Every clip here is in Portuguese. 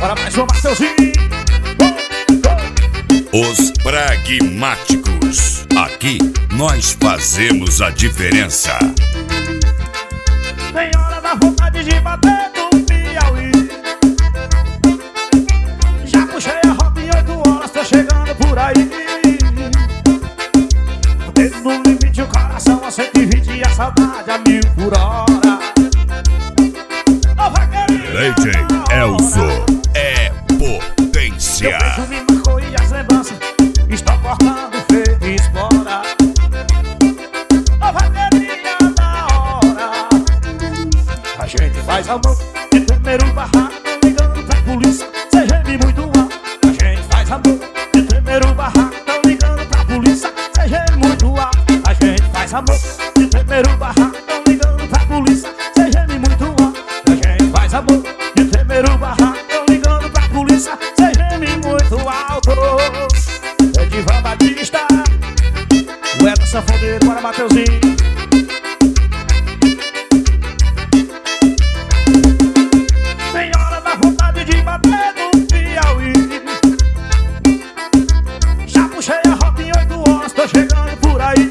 Para mais um Mateuzinho. Os pragmáticos. Aqui nós fazemos a diferença. Tem hora da vontade de bater no Piauí. Já puxei a rota em 8 horas, tô chegando por aí. O dedo no limite, o coração a 120 e a saudade a 1000 por hora. DJ Elzo é potência. Meu beijo me marcou e as lembranças estão cortando feito espora. Ô vaqueirinha da hora, a gente faz amor de tremer o barraco, ligando pra polícia, cê geme muito alto. A gente faz amor de tremer o barraco, ligando pra polícia, cê geme muito alto. A gente faz amor de tremer o barraco, ligando pra polícia, cê geme muito alto. A gente faz amor de tremer o barraco, ligando pra polícia, cê geme muito alto. É Divan Batista, o Edson Sanfoneiro, para Mateuzinho. Tem hora da vontade de bater no Piauí. Já puxei a rota em 8 horas, tô chegando por aí.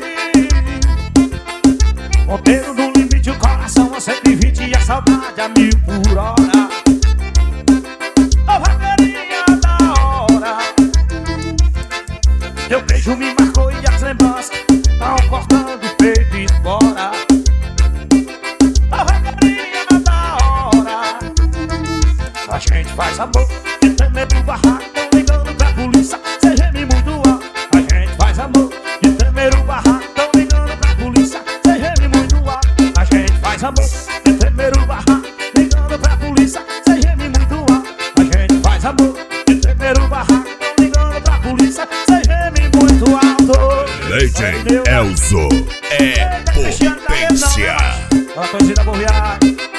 Ponteiro no limite, o coração a 120 e a saudade a 1000 por hora. Ô vaqueirinha da hora, teu beijo me marcou e as lembranças tão cortando o peito e espora. Ô vaqueirinha da hora, a gente faz amor de tremer pro barraco, ligando pra polícia, cê geme muito alto. A gente faz amor de tremer o barraco, ligando pra polícia, cê geme muito alto. A gente faz amor de tremer o barraco, ligando pra polícia, cê geme muito alto. A gente faz amor de tremer o barraco, ligando pra polícia, cê geme muito alto. DJ Elzo é potência. A torcida Boviar.